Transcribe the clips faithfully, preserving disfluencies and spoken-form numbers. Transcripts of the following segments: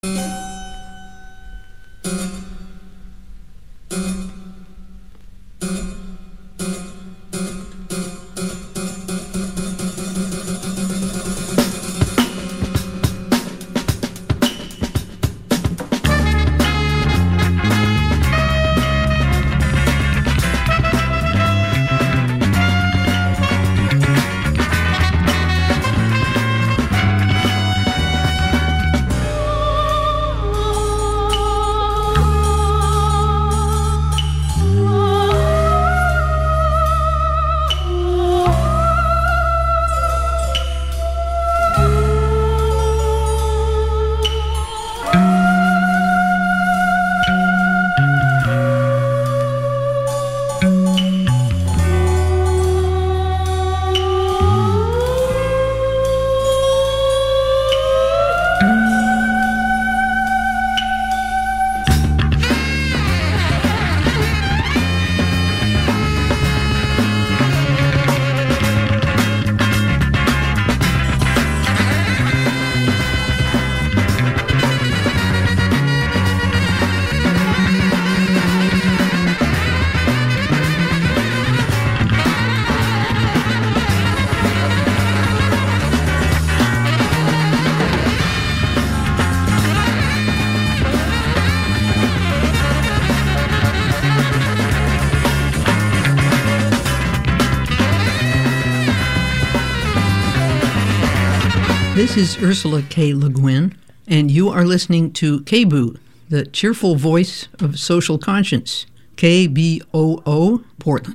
This is Ursula K. Le Guin, and you are listening to K B O O, the cheerful voice of social conscience, K B O O, Portland.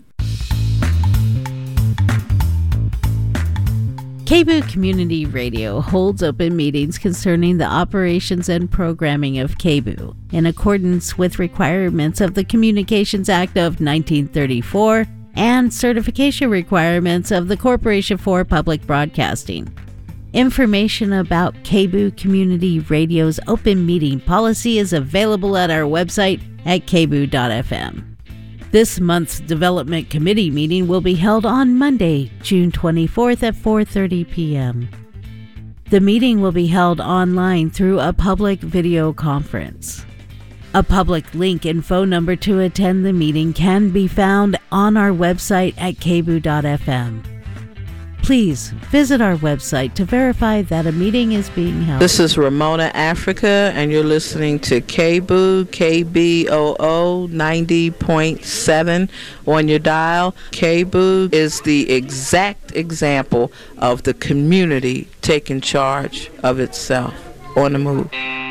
K B O O Community Radio holds open meetings concerning the operations and programming of K B O O in accordance with requirements of the Communications Act of nineteen thirty-four and certification requirements of the Corporation for Public Broadcasting. Information about K B O O Community Radio's open meeting policy is available at our website at k b o o dot f m. This month's Development Committee meeting will be held on Monday, June twenty-fourth at four thirty p.m. The meeting will be held online through a public video conference. A public link and phone number to attend the meeting can be found on our website at k b o o dot f m. Please visit our website to verify that a meeting is being held. This is Ramona Africa, and you're listening to K B O O, K B O O ninety point seven on your dial. K B O O is the exact example of the community taking charge of itself on the move.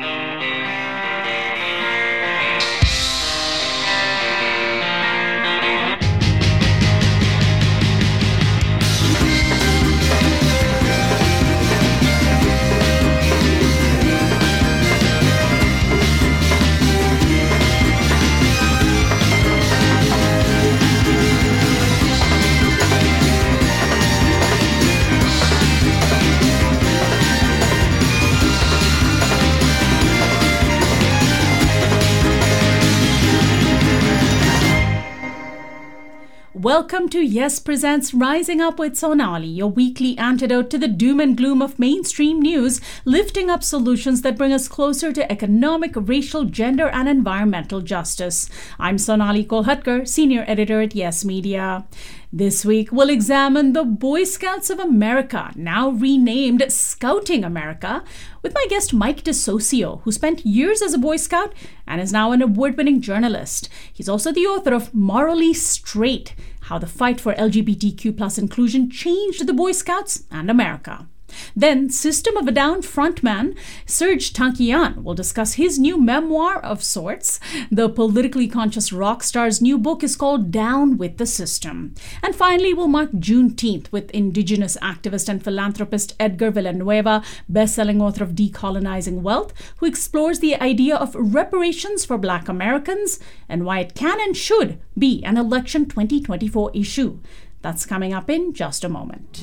Welcome to Yes Presents Rising Up with Sonali, your weekly antidote to the doom and gloom of mainstream news, lifting up solutions that bring us closer to economic, racial, gender, and environmental justice. I'm Sonali Kolhatkar, Senior Editor at Yes Media. This week, we'll examine the Boy Scouts of America, now renamed Scouting America, with my guest Mike DeSocio, who spent years as a Boy Scout and is now an award-winning journalist. He's also the author of Morally Straight, How the Fight for L G B T Q plus Inclusion Changed the Boy Scouts and America. Then, System of a Down frontman Serj Tankian will discuss his new memoir of sorts. The politically conscious rock star's new book is called Down with the System. And finally, we'll mark Juneteenth with Indigenous activist and philanthropist Edgar Villanueva, best-selling author of Decolonizing Wealth, who explores the idea of reparations for Black Americans and why it can and should be an election twenty twenty-four issue. That's coming up in just a moment.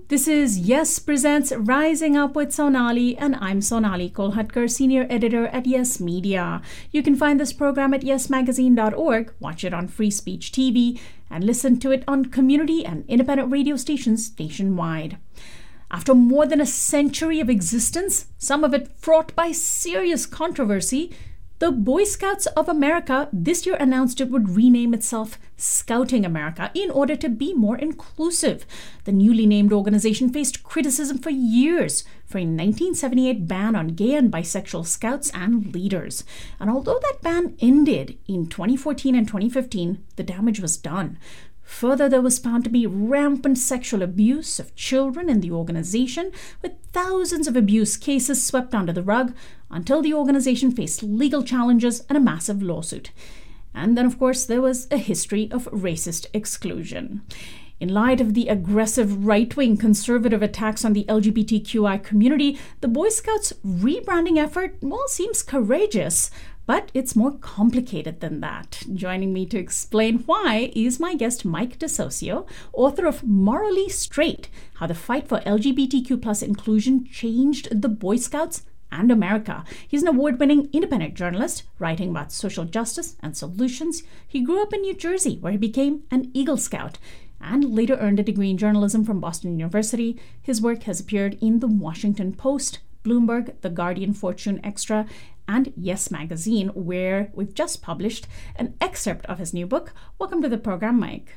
This is Yes Presents Rising Up with Sonali, and I'm Sonali Kolhatkar, Senior Editor at Yes Media. You can find this program at yes magazine dot org, watch it on Free Speech T V, and listen to it on community and independent radio stations nationwide. After more than a century of existence, some of it fraught by serious controversy, the Boy Scouts of America this year announced it would rename itself Scouting America in order to be more inclusive. The newly named organization faced criticism for years for a nineteen seventy-eight ban on gay and bisexual scouts and leaders. And although that ban ended in twenty fourteen and twenty fifteen, the damage was done. Further, there was found to be rampant sexual abuse of children in the organization, with thousands of abuse cases swept under the rug until the organization faced legal challenges and a massive lawsuit. And then, of course, there was a history of racist exclusion. In light of the aggressive right-wing conservative attacks on the L G B T Q I community, the Boy Scouts rebranding effort, well, seems courageous. But it's more complicated than that. Joining me to explain why is my guest Mike DeSocio, author of Morally Straight, How the Fight for L G B T Q plus Inclusion Changed the Boy Scouts and America. He's an award-winning independent journalist writing about social justice and solutions. He grew up in New Jersey, where he became an Eagle Scout and later earned a degree in journalism from Boston University. His work has appeared in The Washington Post, Bloomberg, The Guardian, Fortune Extra, and Yes Magazine, where we've just published an excerpt of his new book. Welcome to the program, Mike.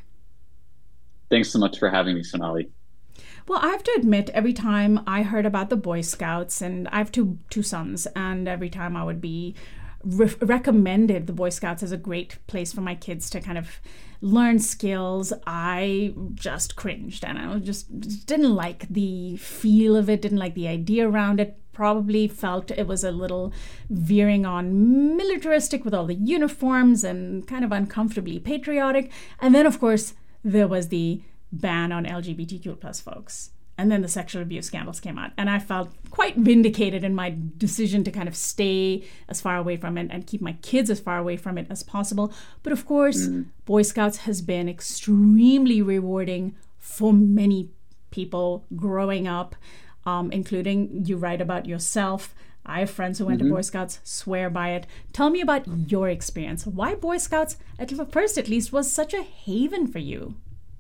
Thanks so much for having me, Sonali. Well, I have to admit, every time I heard about the Boy Scouts, and I have two two sons, and every time I would be re- recommended the Boy Scouts as a great place for my kids to kind of learn skills, I just cringed, and I just, just didn't like the feel of it, didn't like the idea around it. Probably felt it was a little veering on militaristic with all the uniforms and kind of uncomfortably patriotic. And then, of course, there was the ban on L G B T Q plus folks. And then the sexual abuse scandals came out. And I felt quite vindicated in my decision to kind of stay as far away from it and keep my kids as far away from it as possible. But of course, mm. Boy Scouts has been extremely rewarding for many people growing up. Um, including you write about yourself. I have friends who went mm-hmm. to Boy Scouts, swear by it. Tell me about your experience. Why Boy Scouts, at first at least, was such a haven for you?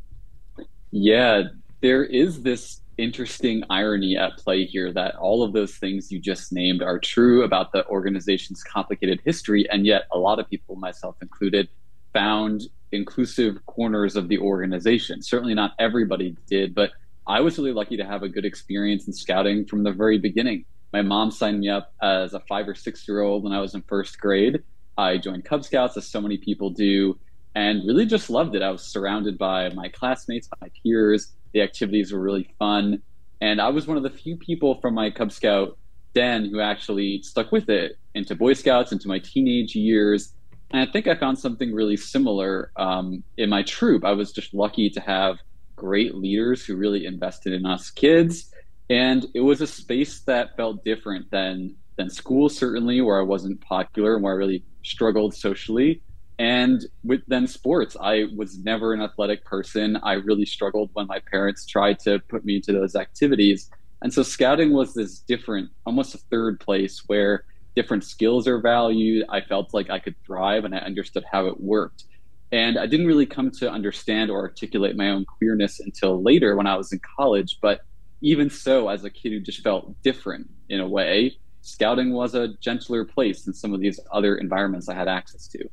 Yeah, there is this interesting irony at play here that all of those things you just named are true about the organization's complicated history, and yet a lot of people, myself included, found inclusive corners of the organization. Certainly not everybody did, but I was really lucky to have a good experience in scouting from the very beginning. My mom signed me up as a five or six year old when I was in first grade. I joined Cub Scouts, as so many people do, and really just loved it. I was surrounded by my classmates, my peers. The activities were really fun. And I was one of the few people from my Cub Scout den who actually stuck with it into Boy Scouts, into my teenage years. And I think I found something really similar um, in my troop. I was just lucky to have great leaders who really invested in us kids. And it was a space that felt different than than school, certainly, where I wasn't popular and where I really struggled socially. And with then sports, I was never an athletic person. I really struggled when my parents tried to put me into those activities. And so scouting was this different, almost a third place where different skills are valued. I felt like I could thrive and I understood how it worked. And I didn't really come to understand or articulate my own queerness until later when I was in college. But even so, as a kid who just felt different in a way, scouting was a gentler place than some of these other environments I had access to.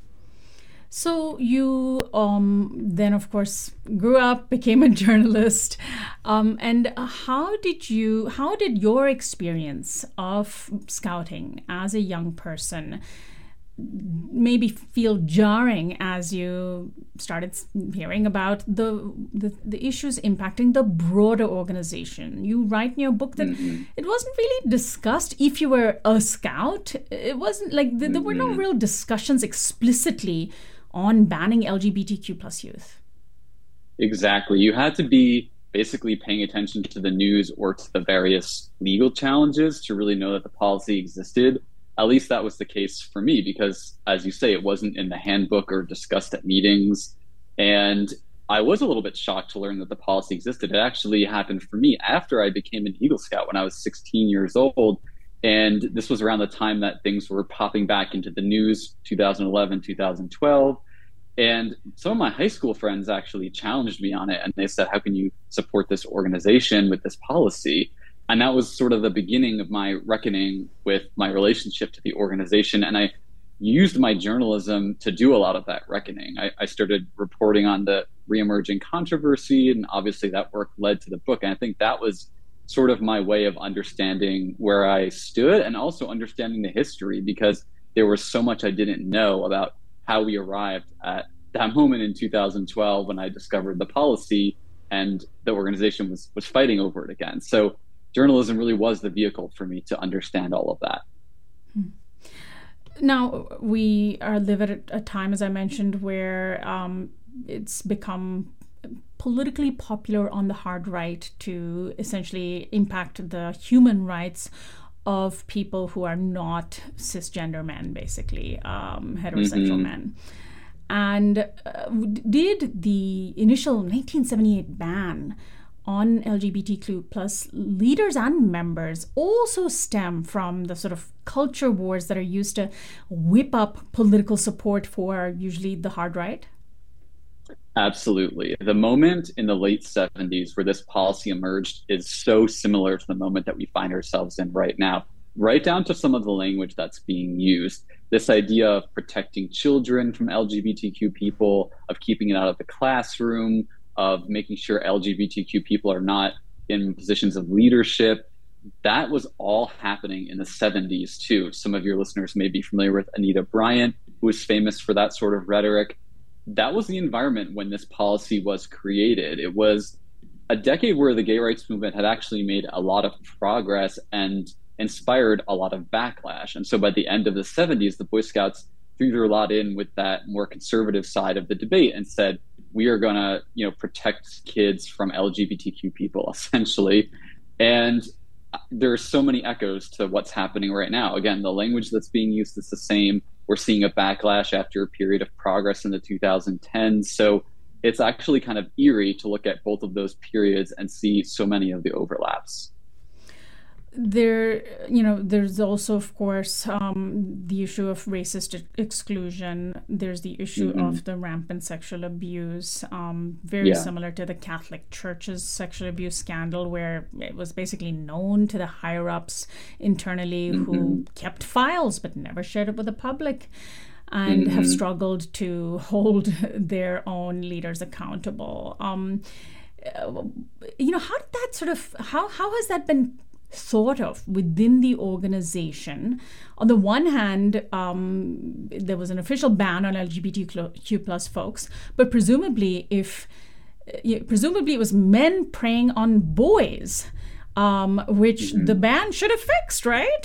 So you um, then, of course, grew up, became a journalist. Um, and how did you, how did your experience of scouting as a young person maybe feel jarring as you started hearing about the, the the issues impacting the broader organization? You write in your book that mm-hmm. it wasn't really discussed if you were a scout. It wasn't like there, there were no real discussions explicitly on banning L G B T Q plus youth. Exactly. You had to be basically paying attention to the news or to the various legal challenges to really know that the policy existed. At least that was the case for me because, as you say, it wasn't in the handbook or discussed at meetings. And I was a little bit shocked to learn that the policy existed. It actually happened for me after I became an Eagle Scout when I was sixteen years old. And this was around the time that things were popping back into the news, two thousand eleven, two thousand twelve. And some of my high school friends actually challenged me on it. And they said, how can you support this organization with this policy? And that was sort of the beginning of my reckoning with my relationship to the organization. And I used my journalism to do a lot of that reckoning. I, I started reporting on the reemerging controversy, and obviously that work led to the book. And I think that was sort of my way of understanding where I stood and also understanding the history, because there was so much I didn't know about how we arrived at that moment in two thousand twelve when I discovered the policy and the organization was, was fighting over it again. So journalism really was the vehicle for me to understand all of that. Hmm. Now, we are living at a time, as I mentioned, where um, it's become politically popular on the hard right to essentially impact the human rights of people who are not cisgender men, basically, um, heterosexual mm-hmm. men. And uh, did the initial nineteen seventy-eight ban on L G B T Q plus leaders and members also stem from the sort of culture wars that are used to whip up political support for usually the hard right? Absolutely. The moment in the late seventies where this policy emerged is so similar to the moment that we find ourselves in right now, right down to some of the language that's being used. This idea of protecting children from L G B T Q people, of keeping it out of the classroom, of making sure L G B T Q people are not in positions of leadership. That was all happening in the seventies too. Some of your listeners may be familiar with Anita Bryant, who was famous for that sort of rhetoric. That was the environment when this policy was created. It was a decade where the gay rights movement had actually made a lot of progress and inspired a lot of backlash. And so by the end of the seventies, the Boy Scouts threw their lot in with that more conservative side of the debate and said, we are going to, you know, protect kids from L G B T Q people, essentially. And there are so many echoes to what's happening right now. Again, the language that's being used is the same. We're seeing a backlash after a period of progress in the two thousand tens. So it's actually kind of eerie to look at both of those periods and see so many of the overlaps. There, you know, there's also, of course, um, the issue of racist exclusion. There's the issue mm-hmm. of the rampant sexual abuse, um, very yeah. similar to the Catholic Church's sexual abuse scandal, where it was basically known to the higher-ups internally mm-hmm. who kept files but never shared it with the public, and mm-hmm. have struggled to hold their own leaders accountable. Um, you know, how did that sort of, how how has that been thought of within the organization? On the one hand, um, there was an official ban on L G B T Q plus folks, but presumably if uh, presumably it was men preying on boys, um, which mm-hmm. the ban should have fixed, right?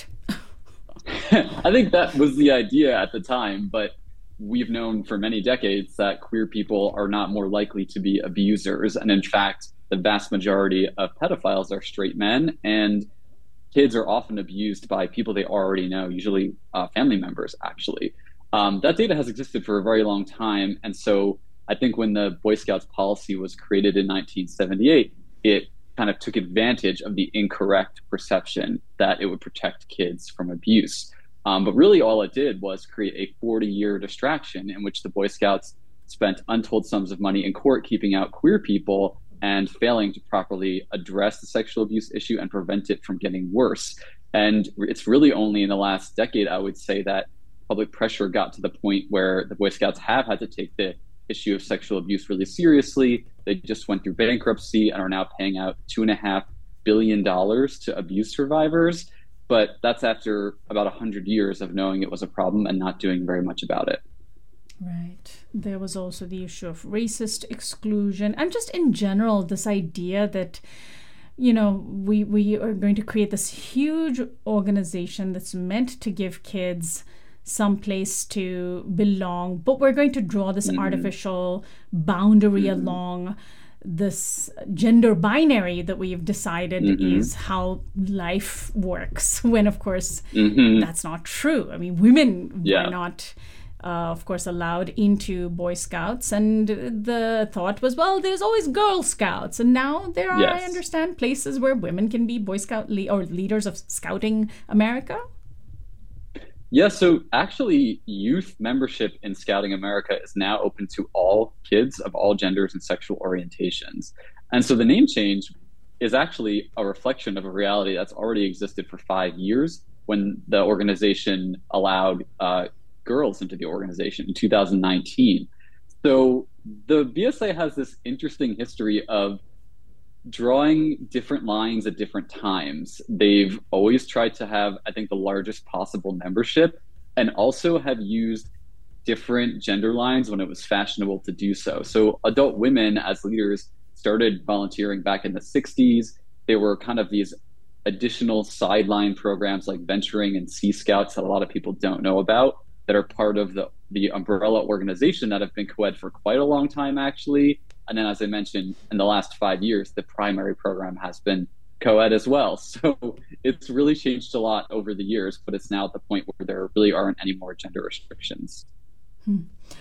I think that was the idea at the time, but we've known for many decades that queer people are not more likely to be abusers. And in fact, the vast majority of pedophiles are straight men, and kids are often abused by people they already know, usually uh, family members, actually. Um, that data has existed for a very long time. And so I think when the Boy Scouts policy was created in nineteen seventy-eight, it kind of took advantage of the incorrect perception that it would protect kids from abuse. Um, but really all it did was create a forty-year distraction in which the Boy Scouts spent untold sums of money in court keeping out queer people and failing to properly address the sexual abuse issue and prevent it from getting worse. And it's really only in the last decade, I would say, that public pressure got to the point where the Boy Scouts have had to take the issue of sexual abuse really seriously. They just went through bankruptcy and are now paying out two and a half billion dollars to abuse survivors. But that's after about a hundred years of knowing it was a problem and not doing very much about it. Right. There was also the issue of racist exclusion, and just in general, this idea that, you know, we, we are going to create this huge organization that's meant to give kids some place to belong, but we're going to draw this mm-hmm. artificial boundary mm-hmm. along this gender binary that we've decided mm-hmm. is how life works, when of course mm-hmm. that's not true. I mean, women yeah. were not uh, of course, allowed into Boy Scouts. And the thought was, well, there's always Girl Scouts. And now there are, Yes. I understand, places where women can be Boy Scout le- or leaders of Scouting America. Yeah, so actually, youth membership in Scouting America is now open to all kids of all genders and sexual orientations. And so the name change is actually a reflection of a reality that's already existed for five years when the organization allowed uh, girls into the organization in two thousand nineteen. So the B S A has this interesting history of drawing different lines at different times. They've always tried to have, I think, the largest possible membership, and also have used different gender lines when it was fashionable to do so. So adult women as leaders started volunteering back in the sixties. There were kind of these additional sideline programs like Venturing and Sea Scouts that a lot of people don't know about, that are part of the, the umbrella organization that have been co-ed for quite a long time, actually. And then, as I mentioned, in the last five years, the primary program has been co-ed as well. So it's really changed a lot over the years, but it's now at the point where there really aren't any more gender restrictions. Hmm.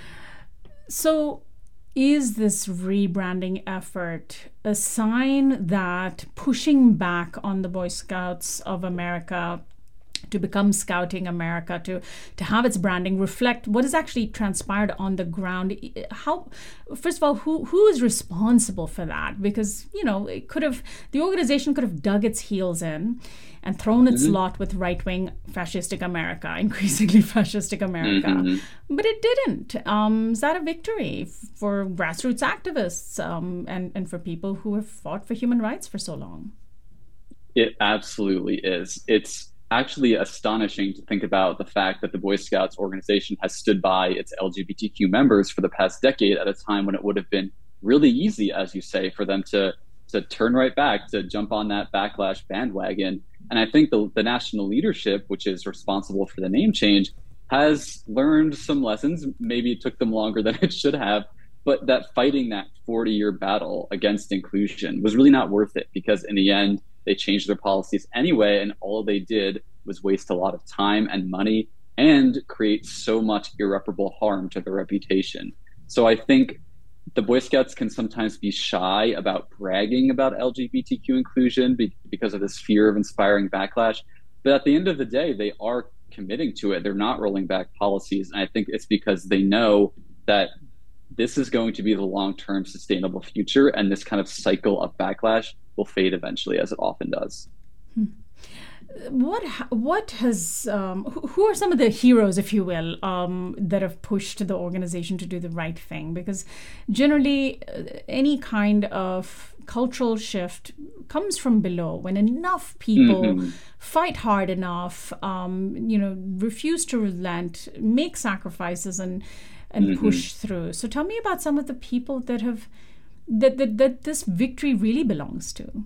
So is this rebranding effort a sign that pushing back on the Boy Scouts of America to become Scouting America, to to have its branding reflect what has actually transpired on the ground? How, first of all, who who is responsible for that? Because, you know, it could have, the organization could have dug its heels in and thrown its mm-hmm. lot with right-wing fascistic America, increasingly fascistic America, mm-hmm. but it didn't. Um, is that a victory for grassroots activists um, and and for people who have fought for human rights for so long? It absolutely is. It's actually astonishing to think about the fact that the Boy Scouts organization has stood by its L G B T Q members for the past decade, at a time when it would have been really easy, as you say, for them to to turn right back, to jump on that backlash bandwagon. And I think the, the national leadership, which is responsible for the name change, has learned some lessons. Maybe it took them longer than it should have, but that fighting that forty-year battle against inclusion was really not worth it, because in the end, they changed their policies anyway, and all they did was waste a lot of time and money and create so much irreparable harm to their reputation. So I think the Boy Scouts can sometimes be shy about bragging about L G B T Q inclusion be- because of this fear of inspiring backlash. But at the end of the day, they are committing to it. They're not rolling back policies. And I think it's because they know that this is going to be the long-term sustainable future, and this kind of cycle of backlash will fade eventually, as it often does. Hmm. What what has um, who are some of the heroes, if you will, um, that have pushed the organization to do the right thing? Because generally, uh, any kind of cultural shift comes from below. When enough people mm-hmm. fight hard enough, um, you know, refuse to relent, make sacrifices, and and mm-hmm. push through. So tell me about some of the people that have that that, that this victory really belongs to.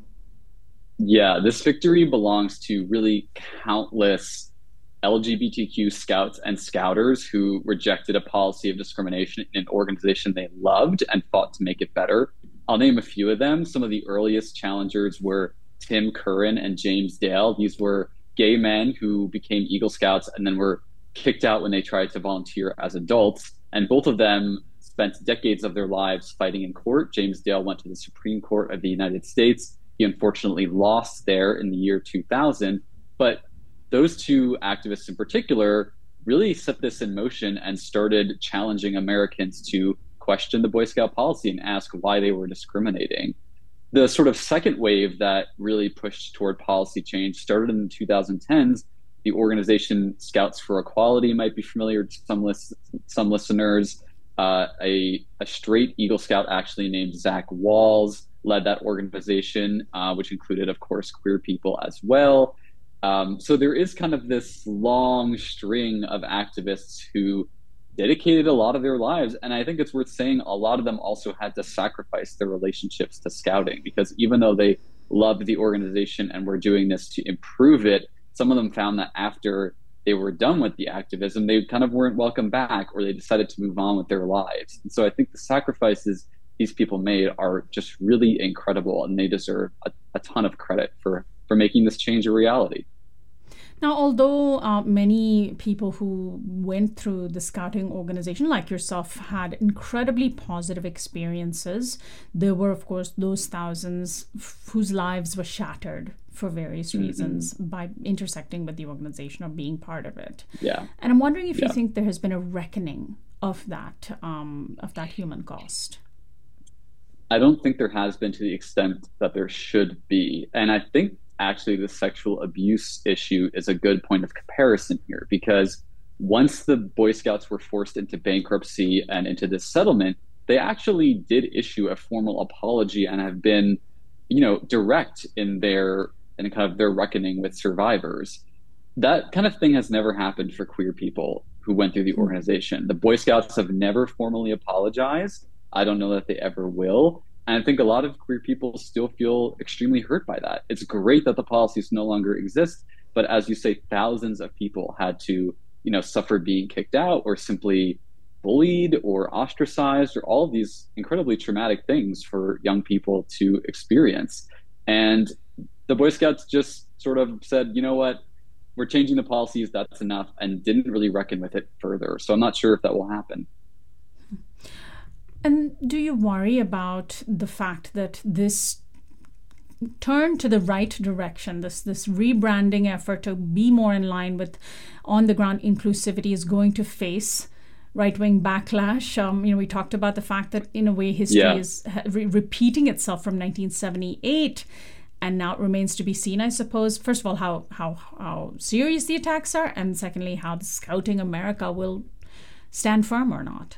Yeah, this victory belongs to really countless L G B T Q scouts and scouters who rejected a policy of discrimination in an organization they loved and fought to make it better. I'll name a few of them. Some of the earliest challengers were Tim Curran and James Dale. These were gay men who became Eagle Scouts and then were kicked out when they tried to volunteer as adults. And both of them spent decades of their lives fighting in court. James Dale went to the Supreme Court of the United States. He unfortunately lost there in the year two thousand. But those two activists in particular really set this in motion and started challenging Americans to question the Boy Scout policy and ask why they were discriminating. The sort of second wave that really pushed toward policy change started in the two thousand tens. The organization Scouts for Equality might be familiar to some, lis- some listeners. Uh, a, a straight Eagle Scout actually named Zach Walls led that organization, uh, which included, of course, queer people as well. Um, so there is kind of this long string of activists who dedicated a lot of their lives. And I think it's worth saying a lot of them also had to sacrifice their relationships to scouting, because even though they loved the organization and were doing this to improve it, some of them found that after they were done with the activism, they kind of weren't welcome back, or they decided to move on with their lives. And so I think the sacrifices these people made are just really incredible, and they deserve a, a ton of credit for, for making this change a reality. Now, although uh, many people who went through the scouting organization, like yourself, had incredibly positive experiences, there were, of course, those thousands f- whose lives were shattered for various Mm-hmm. reasons by intersecting with the organization or being part of it. Yeah. And I'm wondering if Yeah. you think there has been a reckoning of that, um, of that human cost. I don't think there has been to the extent that there should be. And I think actually the sexual abuse issue is a good point of comparison here, because once the Boy Scouts were forced into bankruptcy and into this settlement, they actually did issue a formal apology and have been, you know, direct in their in kind of their reckoning with survivors. That kind of thing has never happened for queer people who went through the organization. The Boy Scouts have never formally apologized. I don't know that they ever will. And I think a lot of queer people still feel extremely hurt by that. It's great that the policies no longer exist, but as you say, thousands of people had to, you know, suffer being kicked out or simply bullied or ostracized, or all of these incredibly traumatic things for young people to experience. And the Boy Scouts just sort of said, you know what, we're changing the policies, that's enough, and didn't really reckon with it further. So I'm not sure if that will happen. And do you worry about the fact that this turn to the right direction, this this rebranding effort to be more in line with on-the-ground inclusivity, is going to face right-wing backlash? Um, you know, we talked about the fact that in a way history Yeah. is re- repeating itself from nineteen seventy-eight, and now it remains to be seen, I suppose, first of all, how how how serious the attacks are, and secondly, how the Scouting America will stand firm or not.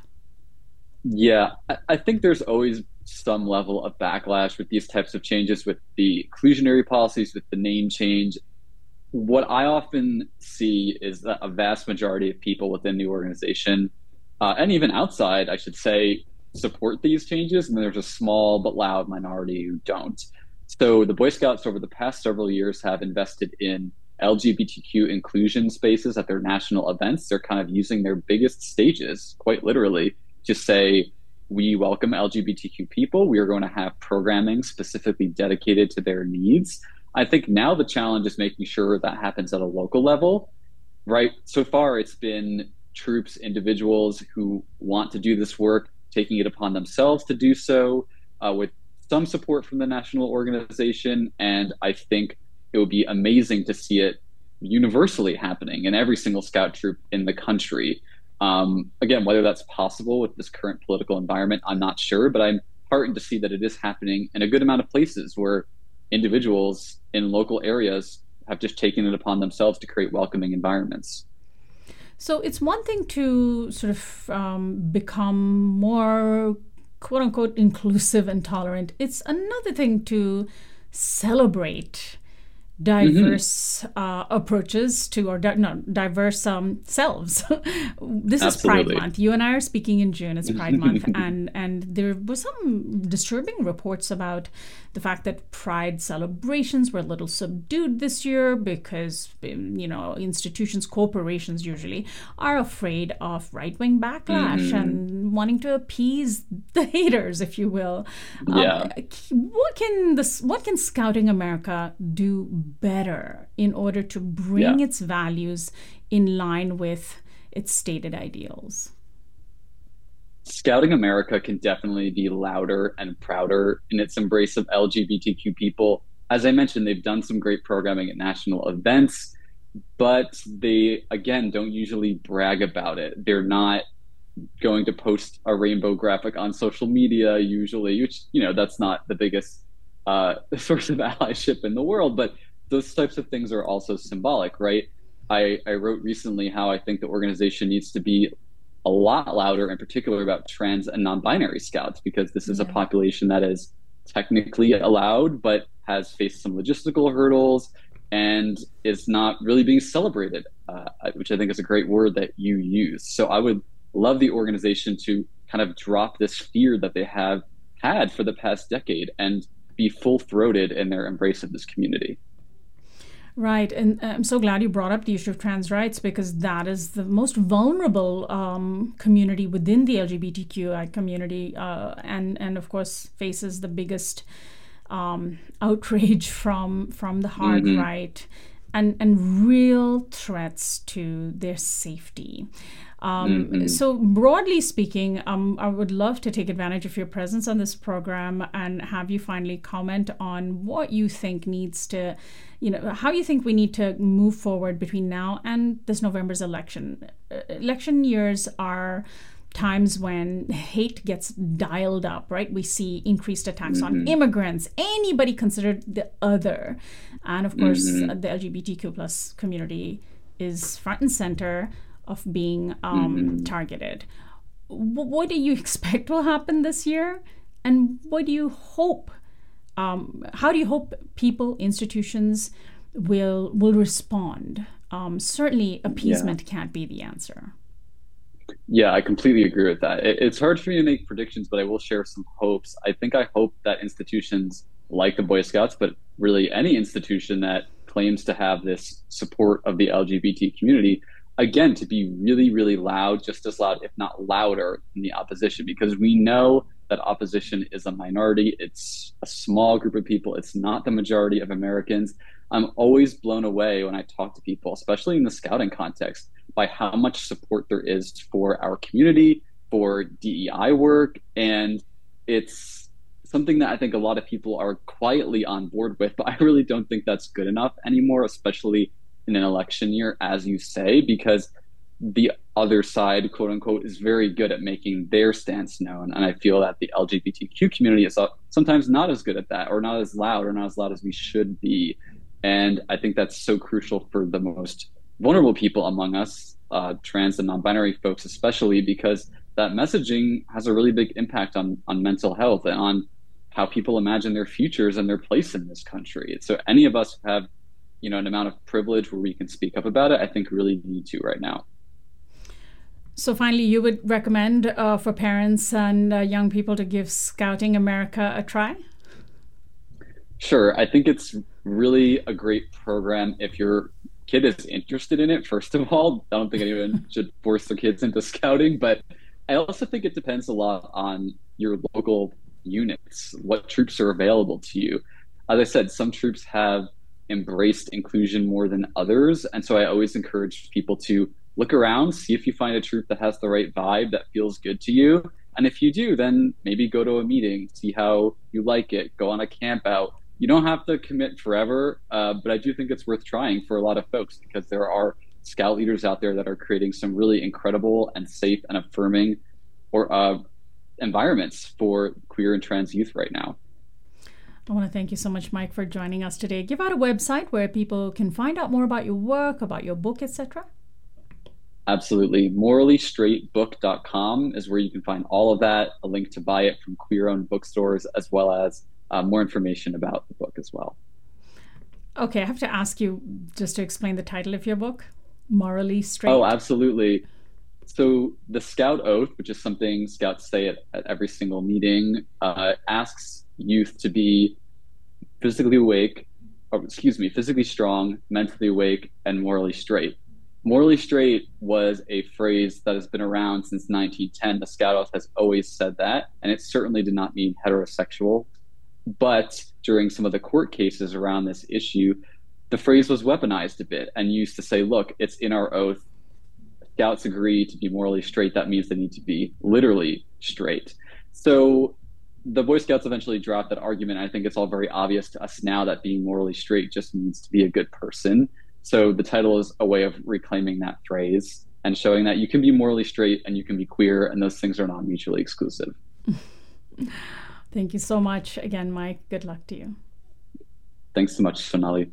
Yeah, I, I think there's always some level of backlash with these types of changes, with the inclusionary policies, with the name change. What I often see is that a vast majority of people within the organization, uh, and even outside, I should say, support these changes, and there's a small but loud minority who don't. So the Boy Scouts over the past several years have invested in L G B T Q inclusion spaces at their national events. They're kind of using their biggest stages, quite literally, to say, we welcome L G B T Q people. We are going to have programming specifically dedicated to their needs. I think now the challenge is making sure that happens at a local level, right? So far, it's been troops, individuals who want to do this work, taking it upon themselves to do so, uh, with some support from the national organization. And I think it would be amazing to see it universally happening in every single Scout troop in the country. Um, again, whether that's possible with this current political environment, I'm not sure, but I'm heartened to see that it is happening in a good amount of places where individuals in local areas have just taken it upon themselves to create welcoming environments. So it's one thing to sort of um, become more, quote unquote, inclusive and tolerant. It's another thing to celebrate diverse mm-hmm. uh, approaches to, or di- no, diverse um, selves. This Absolutely. Is Pride Month. You and I are speaking in June. It's Pride Month, and and there were some disturbing reports about the fact that Pride celebrations were a little subdued this year because, you know, institutions, corporations usually are afraid of right-wing backlash mm-hmm. and wanting to appease the haters, if you will. Yeah. Um, what can this? What can Scouting America do better in order to bring yeah. its values in line with its stated ideals? Scouting America can definitely be louder and prouder in its embrace of L G B T Q people. As I mentioned, they've done some great programming at national events, but they, again, don't usually brag about it. They're not going to post a rainbow graphic on social media usually, which, you know, that's not the biggest uh, source of allyship in the world, but those types of things are also symbolic, right? I, I wrote recently how I think the organization needs to be a lot louder, in particular about trans and non-binary Scouts, because this is yeah. a population that is technically allowed, but has faced some logistical hurdles and is not really being celebrated, uh, which I think is a great word that you use. So I would love the organization to kind of drop this fear that they have had for the past decade and be full-throated in their embrace of this community. Right, and I'm so glad you brought up the issue of trans rights, because that is the most vulnerable um, community within the L G B T Q I community, uh, and and of course faces the biggest um, outrage from from the hard mm-hmm. right. and, and real threats to their safety. Um, mm-hmm. So broadly speaking, um, I would love to take advantage of your presence on this program and have you finally comment on what you think needs to, you know, how you think we need to move forward between now and this November's election. Uh, election years are times when hate gets dialed up, right? We see increased attacks mm-hmm. on immigrants, anybody considered the other. And of course, mm-hmm. the L G B T Q plus community is front and center of being um, mm-hmm. targeted. W- what do you expect will happen this year? And what do you hope, um, how do you hope people, institutions will will respond? Um, certainly appeasement yeah. can't be the answer. Yeah, I completely agree with that. It, it's hard for me to make predictions, but I will share some hopes. I think I hope that institutions like the Boy Scouts, but really any institution that claims to have this support of the L G B T community, again, to be really, really loud, just as loud, if not louder than the opposition, because we know that opposition is a minority. It's a small group of people. It's not the majority of Americans. I'm always blown away when I talk to people, especially in the scouting context, by how much support there is for our community, for D E I work. And it's something that I think a lot of people are quietly on board with, but I really don't think that's good enough anymore, especially in an election year, as you say, because the other side, quote unquote, is very good at making their stance known. And I feel that the L G B T Q community is sometimes not as good at that, or not as loud, or not as loud as we should be. And I think that's so crucial for the most vulnerable people among us, uh, trans and non-binary folks especially, because that messaging has a really big impact on, on mental health and on how people imagine their futures and their place in this country. So any of us who have, you know, an amount of privilege where we can speak up about it, I think really need to right now. So finally, you would recommend uh, for parents and uh, young people to give Scouting America a try? Sure. I think it's really a great program if your kid is interested in it, first of all. I don't think anyone should force their kids into scouting, but I also think it depends a lot on your local units, what troops are available to you. As I said, some troops have embraced inclusion more than others. And so I always encourage people to look around, see if you find a troop that has the right vibe, that feels good to you. And if you do, then maybe go to a meeting, see how you like it, go on a camp out. You don't have to commit forever, uh, but I do think it's worth trying for a lot of folks, because there are scout leaders out there that are creating some really incredible and safe and affirming or uh, environments for queer and trans youth right now. I want to thank you so much, Mike, for joining us today. Give out a website where people can find out more about your work, about your book, et cetera. Absolutely. morally straight book dot com is where you can find all of that, a link to buy it from queer-owned bookstores, as well as uh, more information about the book as well. Okay, I have to ask you just to explain the title of your book, Morally Straight. Oh, absolutely. So the Scout Oath, which is something Scouts say at, at every single meeting, uh, asks youth to be physically awake, or excuse me, physically strong, mentally awake, and morally straight. Morally straight was a phrase that has been around since nineteen ten. The Scout Oath has always said that, and it certainly did not mean heterosexual. But during some of the court cases around this issue, the phrase was weaponized a bit and used to say, look, it's in our oath. Scouts agree to be morally straight. That means they need to be literally straight. So the Boy Scouts eventually dropped that argument. I think it's all very obvious to us now that being morally straight just means to be a good person. So the title is a way of reclaiming that phrase and showing that you can be morally straight and you can be queer, and those things are not mutually exclusive. Thank you so much again, Mike. Good luck to you. Thanks so much, Sonali.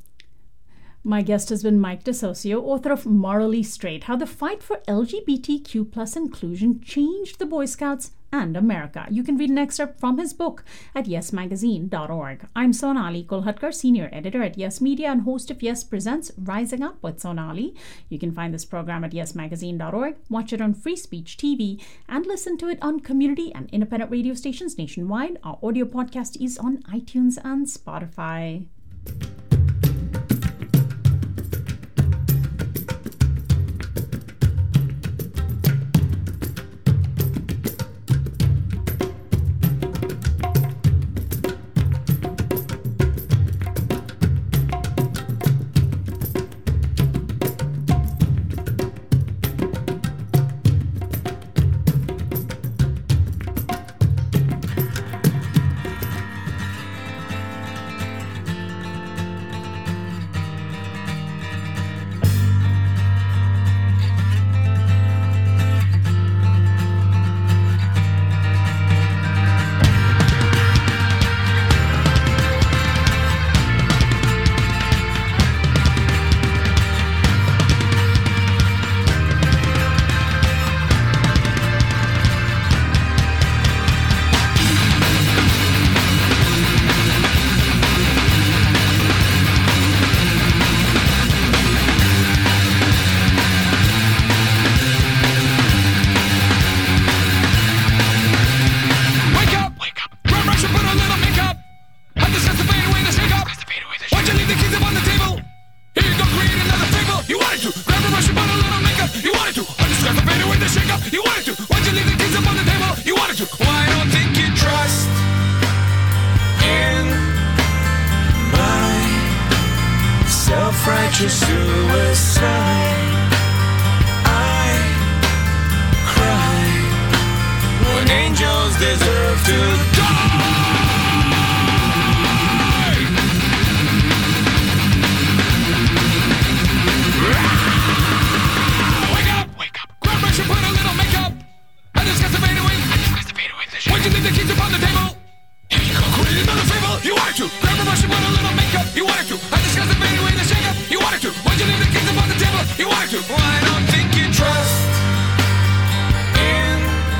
My guest has been Mike DeSocio, author of Morally Straight, How the Fight for L G B T Q plus Inclusion Changed the Boy Scouts and America. You can read an excerpt from his book at yes magazine dot org. I'm Sonali Kolhatkar, Senior Editor at Yes Media and host of Yes Presents Rising Up with Sonali. You can find this program at yes magazine dot org, watch it on Free Speech T V, and listen to it on community and independent radio stations nationwide. Our audio podcast is on iTunes and Spotify. self-righteous suicide. I cry when angels deserve to die. Wake up! Wake up! Grab brush and put a little makeup. I discuss the fade away. I discuss the fade away. Why'd you leave the keys upon the table? Here you go. Quit another fable. You wanted to. Grab a brush and put a little makeup. You wanted to. I discuss the fade away. The shake up. You wanted to. Why'd you leave the keys upon the table? You wanted to. Well, I don't think you trust in.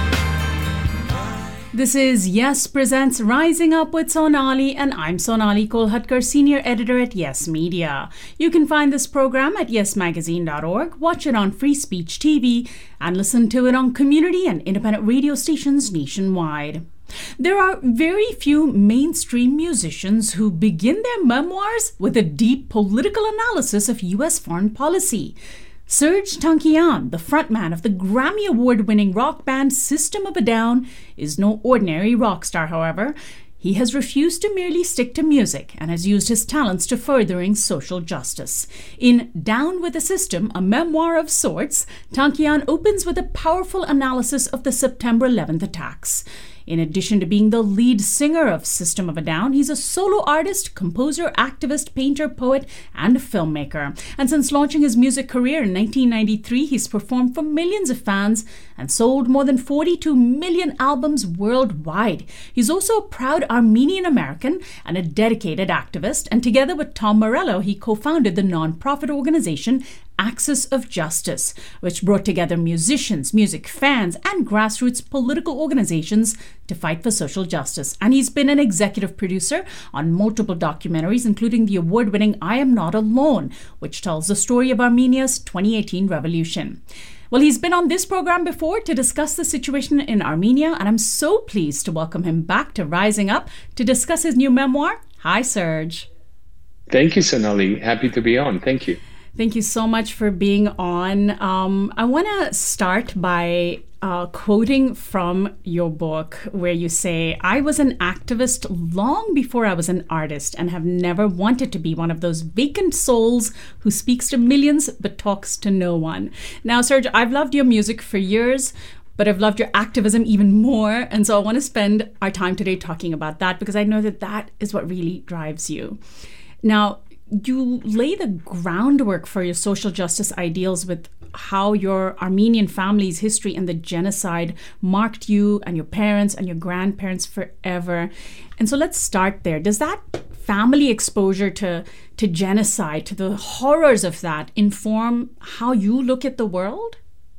This is Yes Presents Rising Up with Sonali, and I'm Sonali Kolhatkar, Senior Editor at Yes Media. You can find this program at yes magazine dot org, watch it on Free Speech T V, and listen to it on community and independent radio stations nationwide. There are very few mainstream musicians who begin their memoirs with a deep political analysis of U S foreign policy. Serj Tankian, the frontman of the Grammy Award-winning rock band System of a Down, is no ordinary rock star, however. He has refused to merely stick to music and has used his talents to furthering social justice. In Down with the System, a memoir of sorts, Tankian opens with a powerful analysis of the September eleventh attacks. In addition to being the lead singer of System of a Down, he's a solo artist, composer, activist, painter, poet, and filmmaker. And since launching his music career in nineteen ninety-three, he's performed for millions of fans and sold more than forty-two million albums worldwide. He's also a proud Armenian American and a dedicated activist, and together with Tom Morello, he co-founded the non-profit organization Axis of Justice, which brought together musicians, music fans, and grassroots political organizations to fight for social justice. And he's been an executive producer on multiple documentaries, including the award-winning I Am Not Alone, which tells the story of Armenia's twenty eighteen revolution. Well, he's been on this program before to discuss the situation in Armenia, and I'm so pleased to welcome him back to Rising Up to discuss his new memoir. Hi, Serj. Thank you, Sonali. Happy to be on. Thank you. Thank you so much for being on. Um, I want to start by uh, quoting from your book where you say, I was an activist long before I was an artist and have never wanted to be one of those vacant souls who speaks to millions but talks to no one. Now, Serj, I've loved your music for years, but I've loved your activism even more. And so I want to spend our time today talking about that because I know that that is what really drives you. Now, you lay the groundwork for your social justice ideals with how your Armenian family's history and the genocide marked you and your parents and your grandparents forever. And so let's start there. Does that family exposure to, to genocide, to the horrors of that, inform how you look at the world?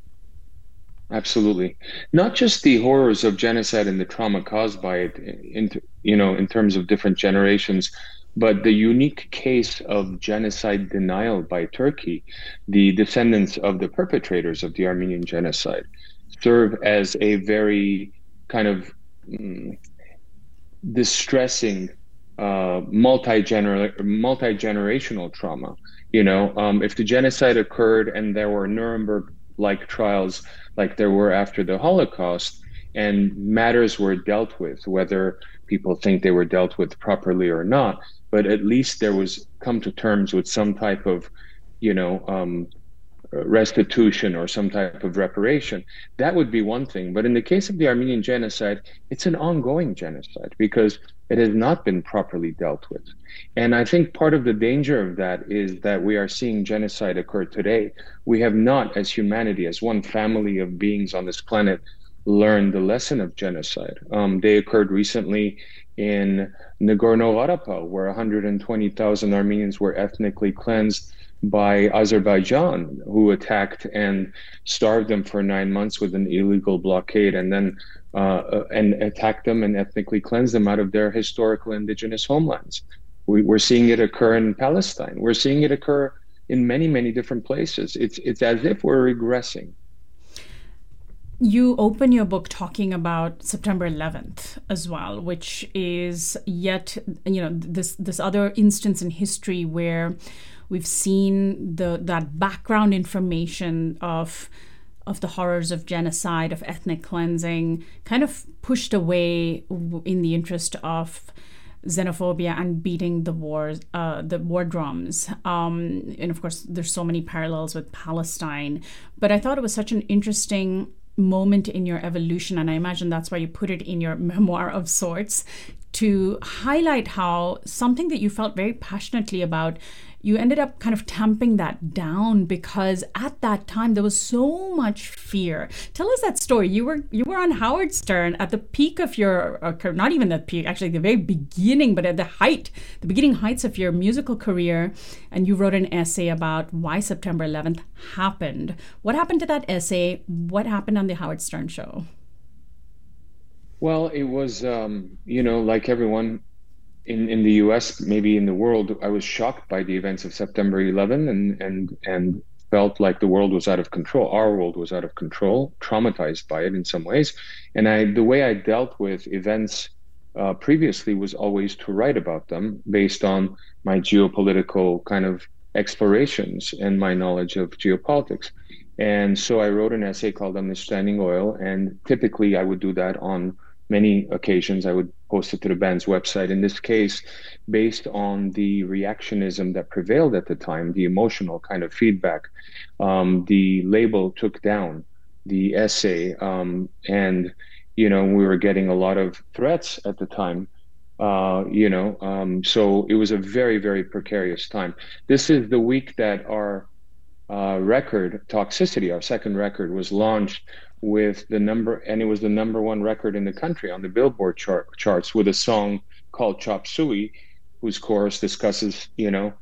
Absolutely. Not just the horrors of genocide and the trauma caused by it, in, you know, in terms of different generations, but the unique case of genocide denial by Turkey, the descendants of the perpetrators of the Armenian genocide, serve as a very kind of mm, distressing uh, multi-gener- multi-generational trauma. You know, um, if the genocide occurred and there were Nuremberg-like trials like there were after the Holocaust, and matters were dealt with, whether people think they were dealt with properly or not, but at least there was come to terms with some type of, you know, um, restitution or some type of reparation. That would be one thing. But in the case of the Armenian genocide, it's an ongoing genocide because it has not been properly dealt with. And I think part of the danger of that is that we are seeing genocide occur today. We have not, as humanity, as one family of beings on this planet, learned the lesson of genocide. Um, they occurred recently in Nagorno-Karabakh, where one hundred twenty thousand Armenians were ethnically cleansed by Azerbaijan, who attacked and starved them for nine months with an illegal blockade, and then uh, and attacked them and ethnically cleansed them out of their historical indigenous homelands. We, we're seeing it occur in Palestine. We're seeing it occur in many, many different places. It's it's as if we're regressing. You open your book talking about September eleventh as well, which is yet, you know, this this other instance in history where we've seen the that background information of of the horrors of genocide, of ethnic cleansing, kind of pushed away in the interest of xenophobia and beating the wars, uh, the war drums. Um, and of course, there's so many parallels with Palestine. But I thought it was such an interesting moment in your evolution, and I imagine that's why you put it in your memoir of sorts, to highlight how something that you felt very passionately about, you ended up kind of tamping that down, because at that time there was so much fear. Tell us that story. You were you were on Howard Stern at the peak of your, or not even the peak, actually the very beginning, but at the height, the beginning heights of your musical career, and you wrote an essay about why September eleventh happened. What happened to that essay? What happened on the Howard Stern show? Well, it was, um, you know, like everyone in, in the U S, maybe in the world, I was shocked by the events of September eleventh and, and, and felt like the world was out of control. Our world was out of control, traumatized by it in some ways. And I, the way I dealt with events uh, previously was always to write about them based on my geopolitical kind of explorations and my knowledge of geopolitics. And so I wrote an essay called Understanding Oil, and typically I would do that on many occasions. I would post it to the band's website. In this case, based on the reactionism that prevailed at the time, the emotional kind of feedback, um, the label took down the essay. Um, and, you know, we were getting a lot of threats at the time, uh, you know, um, so it was a very, very precarious time. This is the week that our uh, record, Toxicity, our second record, was launched with the number, and it was the number one record in the country on the Billboard chart, charts with a song called Chop Suey, whose chorus discusses, you know,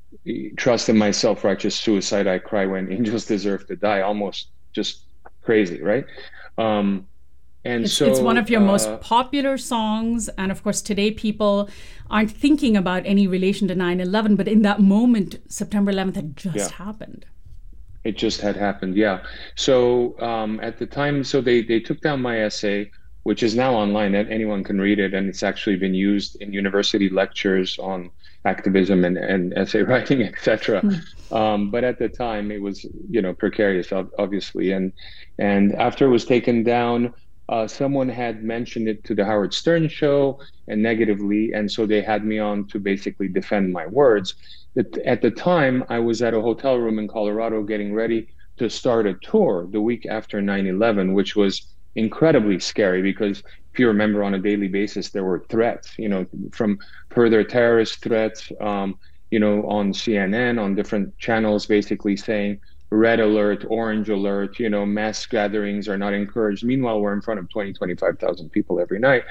trust in my self-righteous suicide, I cry when angels deserve to die. Almost just crazy, right? Um, and it's, so it's one of your uh, most popular songs. And of course, today people aren't thinking about any relation to nine eleven, but in that moment, September eleventh had just yeah. happened. It just had happened, yeah. So um, at the time, so they, they took down my essay, which is now online, and anyone can read it, and it's actually been used in university lectures on activism and, and essay writing, et cetera. Mm. Um, but at the time, it was, you know, precarious, obviously. And and after it was taken down, uh, someone had mentioned it to the Howard Stern show and negatively, and so they had me on to basically defend my words. At the time, I was at a hotel room in Colorado getting ready to start a tour the week after nine eleven, which was incredibly scary because if you remember, on a daily basis, there were threats, you know, from further terrorist threats, um, you know, on C N N, on different channels, basically saying red alert, orange alert, you know, mass gatherings are not encouraged. Meanwhile, we're in front of twenty, twenty-five thousand people every night.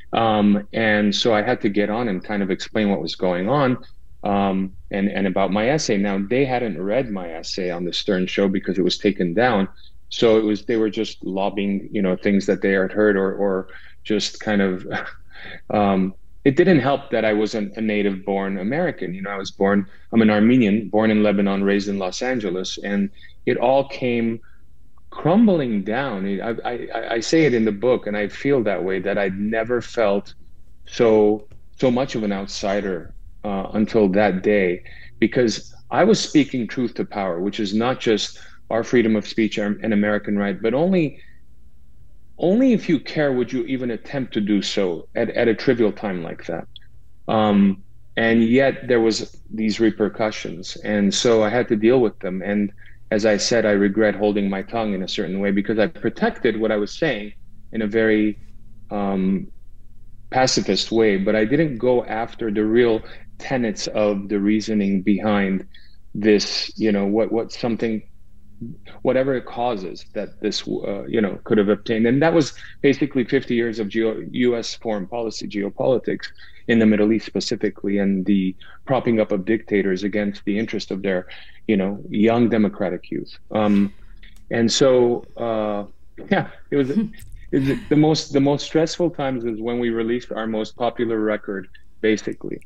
Um, and so I had to get on and kind of explain what was going on. Um, and, and about my essay. Now, they hadn't read my essay on the Stern show because it was taken down. So it was, they were just lobbying, you know, things that they had heard or, or just kind of, um, it didn't help that I wasn't a native born American. You know, I was born, I'm an Armenian, born in Lebanon, raised in Los Angeles, and it all came crumbling down. I, I, I say it in the book, and I feel that way, that I'd never felt so, so much of an outsider Uh, until that day, because I was speaking truth to power, which is not just our freedom of speech and American right, but only only if you care would you even attempt to do so at, at a trivial time like that. Um, and yet there was these repercussions. And so I had to deal with them. And as I said, I regret holding my tongue in a certain way because I protected what I was saying in a very um, pacifist way, but I didn't go after the real tenets of the reasoning behind this, you know, what, what something, whatever it causes that this, uh, you know, could have obtained. And that was basically fifty years of geo- U S foreign policy, geopolitics in the Middle East specifically, and the propping up of dictators against the interest of their, you know, young democratic youth. Um, and so, uh, yeah, it was, it was the most, the most stressful times is when we released our most popular record, basically.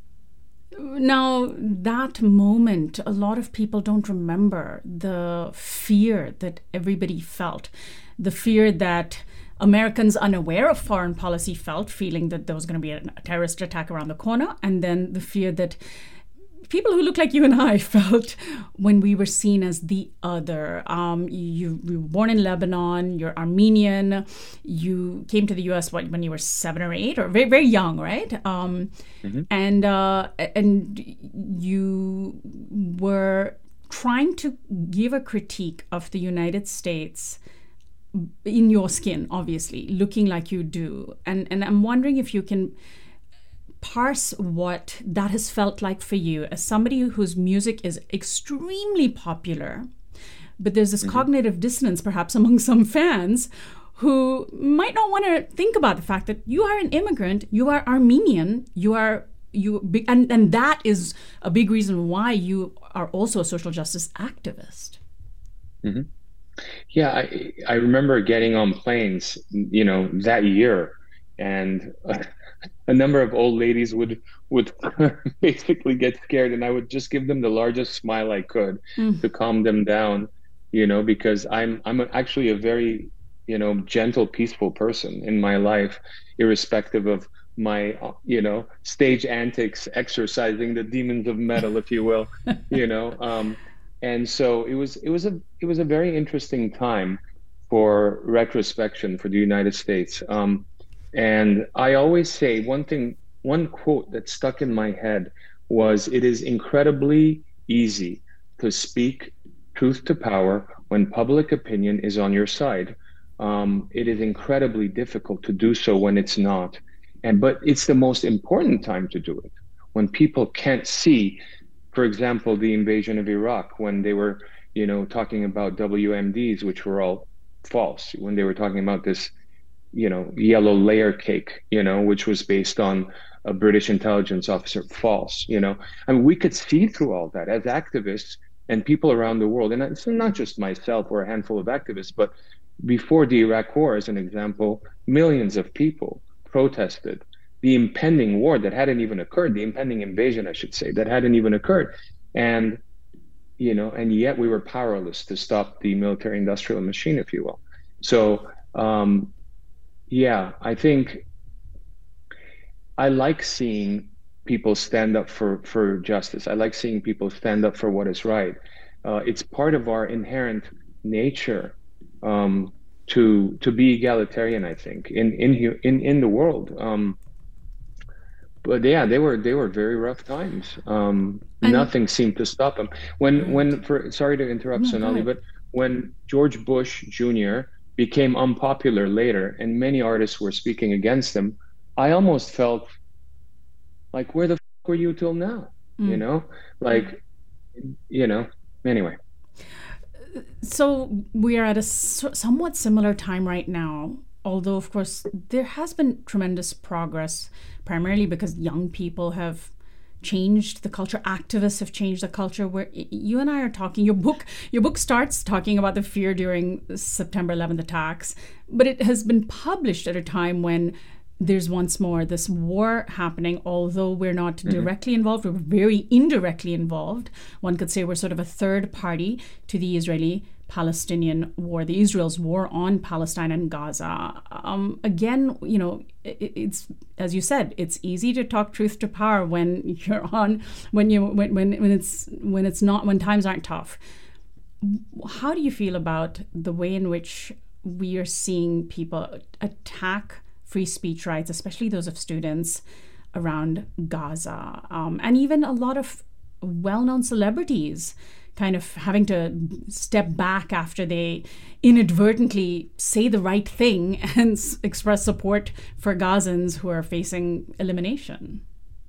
Now, that moment, a lot of people don't remember the fear that everybody felt, the fear that Americans unaware of foreign policy felt, feeling that there was going to be a terrorist attack around the corner, and then the fear that people who look like you and I felt when we were seen as the other. Um, you, you were born in Lebanon, you're Armenian, you came to the U S what, when you were seven or eight, or very, very young, right? Um, mm-hmm. And uh, and you were trying to give a critique of the United States in your skin, obviously, looking like you do. And, and I'm wondering if you can parse what that has felt like for you as somebody whose music is extremely popular, but there's this mm-hmm. cognitive dissonance perhaps among some fans who might not want to think about the fact that you are an immigrant, you are Armenian, you are you and, and that is a big reason why you are also a social justice activist. Mm-hmm. Yeah, I, I remember getting on planes, you know, that year, and uh, a number of old ladies would would basically get scared, and I would just give them the largest smile I could mm. to calm them down, you know, because I'm I'm actually a very, you know, gentle, peaceful person in my life, irrespective of my, you know, stage antics, exercising the demons of metal, if you will, you know. Um, and so it was it was a it was a very interesting time for retrospection for the United States. Um, And I always say one thing, one quote that stuck in my head was, "It is incredibly easy to speak truth to power when public opinion is on your side. Um, it is incredibly difficult to do so when it's not. And but it's the most important time to do it, when people can't see, for example, the invasion of Iraq, when they were, you know, talking about W M Ds, which were all false, when they were talking about this, you know, yellow layer cake, you know, which was based on a British intelligence officer, false, you know. I mean, we could see through all that as activists and people around the world. And it's not just myself or a handful of activists, but before the Iraq War, as an example, millions of people protested the impending war that hadn't even occurred, the impending invasion, I should say, that hadn't even occurred. And, you know, and yet we were powerless to stop the military industrial machine, if you will. So, um, yeah, I think I like seeing people stand up for, for justice. I like seeing people stand up for what is right. Uh, it's part of our inherent nature um, to to be egalitarian, I think, in in in in the world. Um, but yeah, they were they were very rough times. Um, nothing seemed to stop them. When when for sorry to interrupt, no, Sonali, but when George Bush Junior became unpopular later, and many artists were speaking against him, I almost felt like, where the f- were you till now? Mm. You know, like, you know, anyway. So we are at a somewhat similar time right now, although, of course, there has been tremendous progress, primarily because young people have changed the culture. Activists have changed the culture. Where you and I are talking, your book, your book starts talking about the fear during September eleventh attacks, but it has been published at a time when there's once more this war happening. Although we're not mm-hmm. directly involved, we're very indirectly involved. One could say we're sort of a third party to the Israeli-Palestinian war, the Israel's war on Palestine and Gaza. Um, again, you know, it, it's, as you said, it's easy to talk truth to power when you're on, when you when when when it's when it's not, when times aren't tough. How do you feel about the way in which we are seeing people attack free speech rights, especially those of students around Gaza, um, and even a lot of well-known celebrities kind of having to step back after they inadvertently say the right thing and s- express support for Gazans who are facing elimination?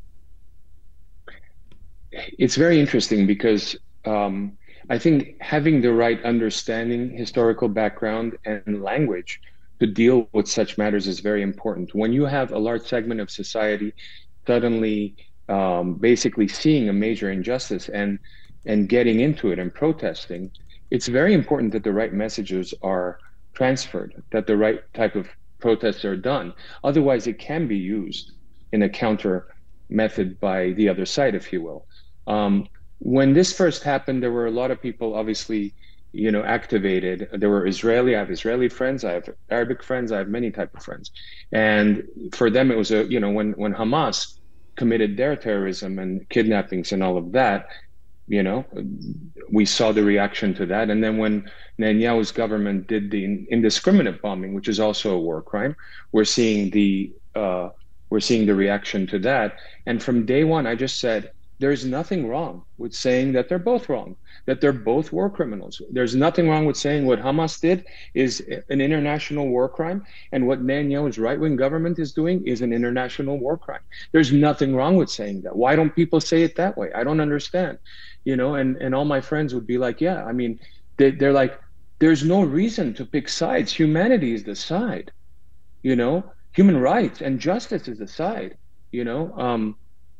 It's very interesting because um, I think having the right understanding, historical background, and language to deal with such matters is very important. When you have a large segment of society suddenly um, basically seeing a major injustice and and getting into it and protesting, it's very important that the right messages are transferred, that the right type of protests are done. Otherwise, it can be used in a counter method by the other side, if you will. Um, when this first happened, there were a lot of people, obviously, you know, activated. There were Israeli, I have Israeli friends, I have Arabic friends, I have many type of friends. And for them, it was a, you know, when, when Hamas committed their terrorism and kidnappings and all of that, you know, we saw the reaction to that. And then when Netanyahu's government did the indiscriminate bombing, which is also a war crime, we're seeing the uh, we're seeing the reaction to that. And from day one, I just said, there's nothing wrong with saying that they're both wrong, that they're both war criminals. There's nothing wrong with saying what Hamas did is an international war crime, and what Netanyahu's right-wing government is doing is an international war crime. There's nothing wrong with saying that. Why don't people say it that way? I don't understand. You know, and, and all my friends would be like, yeah, I mean, they, they're like, there's no reason to pick sides. Humanity is the side, you know, human rights and justice is the side, you know. Um,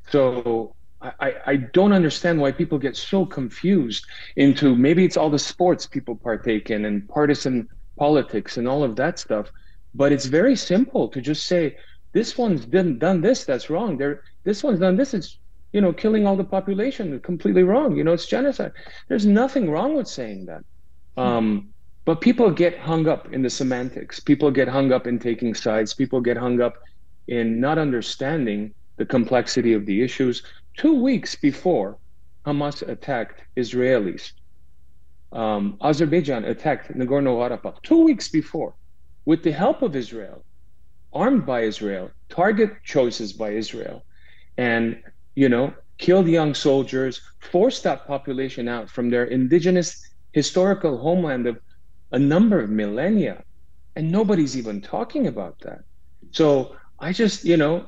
so I, I don't understand why people get so confused into, maybe it's all the sports people partake in and partisan politics and all of that stuff. But it's very simple to just say, this one's done, done this, that's wrong. There, this one's done this, it's, you know, killing all the population, completely wrong. You know, it's genocide. There's nothing wrong with saying that. Um, but people get hung up in the semantics. People get hung up in taking sides. People get hung up in not understanding the complexity of the issues. Two weeks before Hamas attacked Israelis, um, Azerbaijan attacked Nagorno-Karabakh. Two weeks before, with the help of Israel, armed by Israel, target choices by Israel, and, you know, killed young soldiers, forced that population out from their indigenous historical homeland of a number of millennia. And nobody's even talking about that. So I just, you know,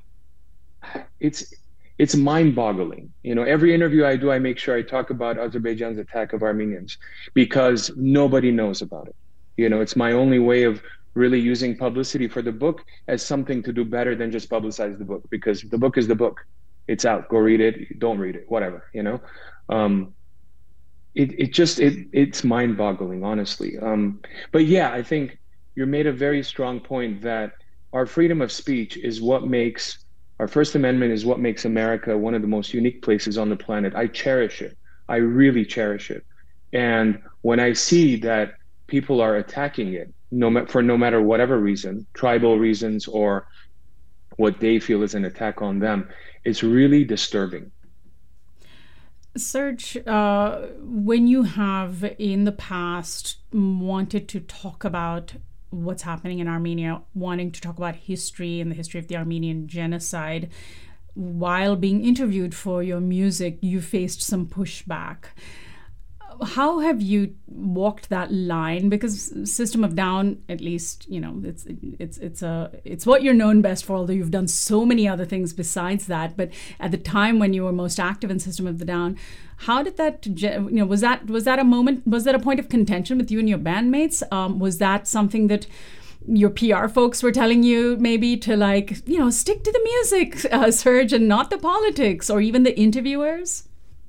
it's it's mind-boggling. You know, every interview I do, I make sure I talk about Azerbaijan's attack of Armenians because nobody knows about it. You know, it's my only way of really using publicity for the book as something to do better than just publicize the book, because the book is the book. It's out. Go read it. Don't read it. Whatever. You know, um, it it just it it's mind-boggling, honestly. Um, but yeah, I think you made a very strong point that our freedom of speech is what makes our First Amendment is what makes America one of the most unique places on the planet. I cherish it. I really cherish it. And when I see that people are attacking it, no for no matter whatever reason, tribal reasons or what they feel is an attack on them, it's really disturbing. Serge, uh, when you have in the past wanted to talk about what's happening in Armenia, wanting to talk about history and the history of the Armenian genocide, while being interviewed for your music, you faced some pushback. How have you walked that line? Because System of a Down, at least, you know, it's it's it's a it's what you're known best for, although you've done so many other things besides that. But at the time when you were most active in System of a Down, how did that, you know, was that was that a moment, was that a point of contention with you and your bandmates? Um, was that something that your P R folks were telling you maybe to, like, you know, stick to the music, uh, Serge, and not the politics, or even the interviewers?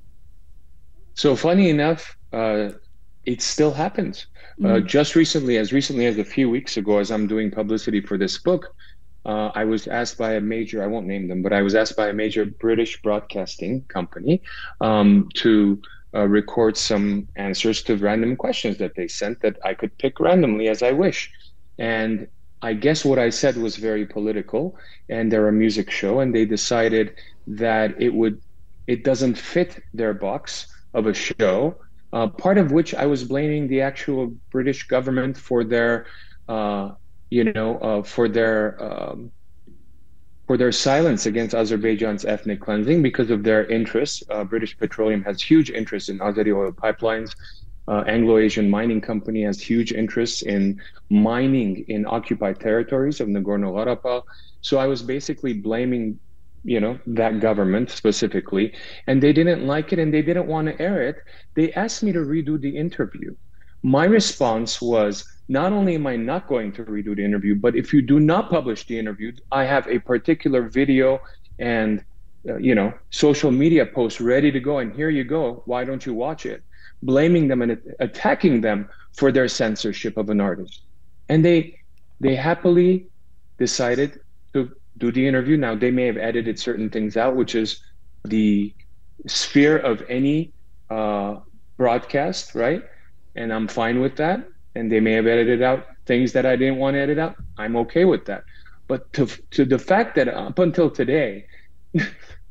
So funny enough, uh, it still happens. Mm-hmm. Uh, just recently, as recently as a few weeks ago, as I'm doing publicity for this book, uh, I was asked by a major, I won't name them, but I was asked by a major British broadcasting company um, to uh, record some answers to random questions that they sent that I could pick randomly as I wish. And I guess what I said was very political, and they're a music show, and they decided that it would, it doesn't fit their box of a show, uh, part of which I was blaming the actual British government for their, uh, you know, uh, for their um, for their silence against Azerbaijan's ethnic cleansing because of their interests. Uh, British Petroleum has huge interest in Azeri oil pipelines. Uh, Anglo-Asian Mining Company has huge interests in mining in occupied territories of Nagorno-Karabakh. So I was basically blaming, you know, that government specifically, and they didn't like it and they didn't want to air it. They asked me to redo the interview. My response was, not only am I not going to redo the interview, but if you do not publish the interview, I have a particular video and, uh, you know, social media post ready to go, and here you go. Why don't you watch it? Blaming them and attacking them for their censorship of an artist. And they, they happily decided to do the interview. Now, they may have edited certain things out, which is the sphere of any uh, broadcast, right? And I'm fine with that. And they may have edited out things that I didn't want to edit out. I'm okay with that. But to to the fact that up until today,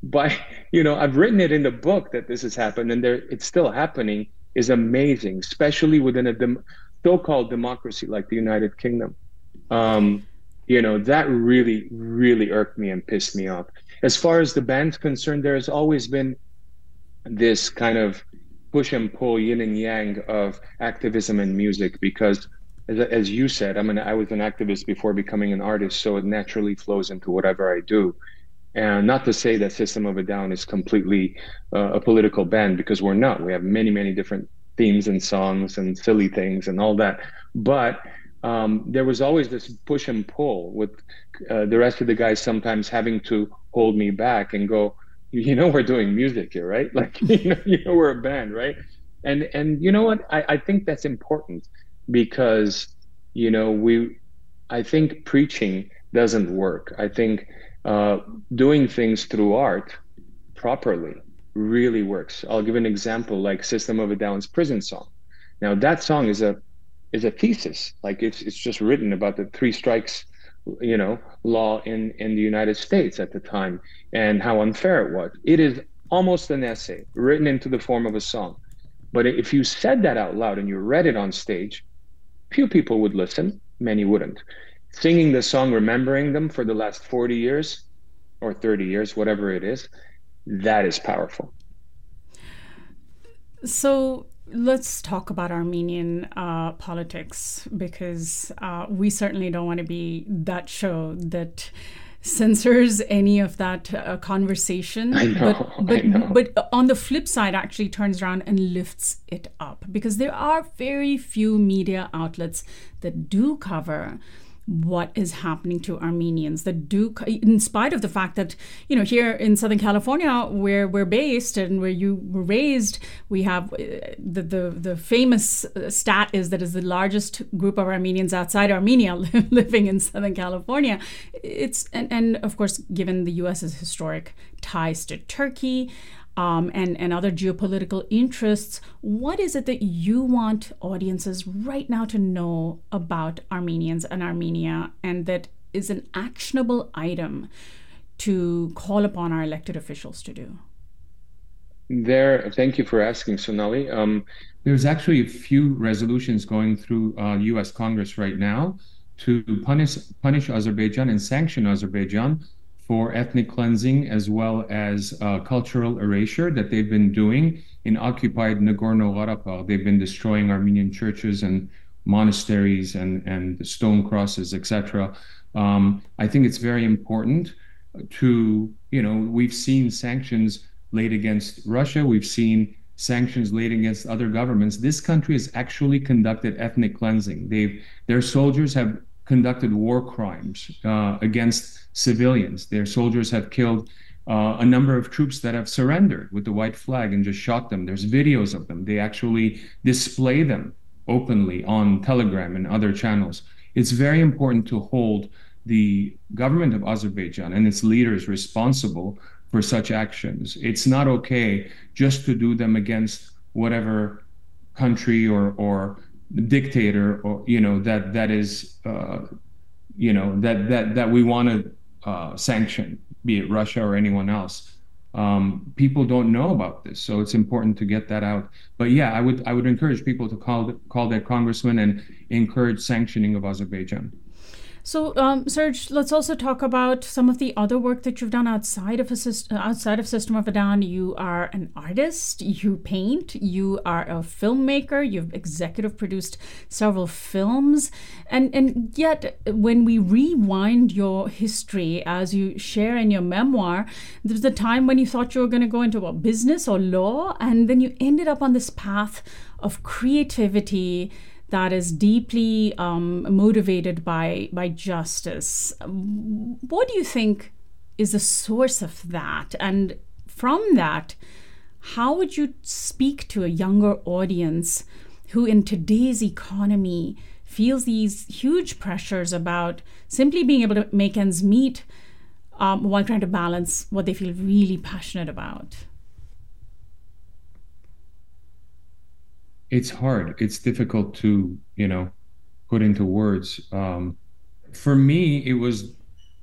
by, you know, I've written it in the book that this has happened, and there it's still happening, is amazing, especially within a dem- so-called democracy like the United Kingdom. Um, you know, that really, really irked me and pissed me off. As far as the band's concerned, there has always been this kind of push and pull, yin and yang of activism and music, because as, as you said, I mean, I was an activist before becoming an artist, so it naturally flows into whatever I do. And not to say that System of a Down is completely uh, a political band, because we're not. We have many, many different themes and songs and silly things and all that. But um, there was always this push and pull with uh, the rest of the guys sometimes having to hold me back and go, you know, we're doing music here, right? Like, you know, you know, we're a band, right? And and you know what? I, I think that's important, because, you know, we, I think preaching doesn't work. I think uh, doing things through art properly really works. I'll give an example, like System of a Down's Prison Song. Now that song is a is a thesis. Like it's it's just written about the three strikes, you know, law in, in the United States at the time and how unfair it was. It is almost an essay written into the form of a song. But if you said that out loud and you read it on stage, few people would listen, many wouldn't. Singing the song, remembering them for the last forty years or thirty years, whatever it is, that is powerful. So let's talk about Armenian uh, politics, because uh, we certainly don't want to be that show that censors any of that uh, conversation. I know, but, but, I know. but on the flip side, actually turns around and lifts it up, because there are very few media outlets that do cover what is happening to Armenians, that do, in spite of the fact that, you know, here in Southern California, where we're based and where you were raised, we have uh, the, the the famous stat is that is the largest group of Armenians outside Armenia living in Southern California. It's and, and of course, given the U S's historic ties to Turkey, Um, and, and other geopolitical interests, what is it that you want audiences right now to know about Armenians and Armenia, and that is an actionable item to call upon our elected officials to do? There, thank you for asking, Sonali. Um, There's actually a few resolutions going through uh, U S Congress right now to punish punish Azerbaijan and sanction Azerbaijan for ethnic cleansing as well as uh, cultural erasure that they've been doing in occupied Nagorno-Karabakh. They've been destroying Armenian churches and monasteries and, and stone crosses, et cetera. Um, I think it's very important to, you know, we've seen sanctions laid against Russia. We've seen sanctions laid against other governments. This country has actually conducted ethnic cleansing. They've, their soldiers have conducted war crimes uh, against civilians. Their soldiers have killed uh, a number of troops that have surrendered with the white flag and just shot them. There's videos of them. They actually display them openly on Telegram and other channels. It's very important to hold the government of Azerbaijan and its leaders responsible for such actions. It's not okay just to do them against whatever country or, or dictator, or, you know, that, that is, uh, you know, that, that, that we want to uh, sanction, be it Russia or anyone else. Um, people don't know about this, so it's important to get that out. But yeah, I would I would encourage people to call call their congressman and encourage sanctioning of Azerbaijan. So, um, Serge, let's also talk about some of the other work that you've done outside of a system, outside of System of a Down. You are an artist. You paint. You are a filmmaker. You've executive produced several films, and and yet, when we rewind your history, as you share in your memoir, there was a time when you thought you were going to go into what, business or law, and then you ended up on this path of creativity that is deeply um, motivated by by justice. What do you think is the source of that? And from that, how would you speak to a younger audience who in today's economy feels these huge pressures about simply being able to make ends meet um, while trying to balance what they feel really passionate about? It's hard. It's difficult to, you know, put into words. Um, for me, it was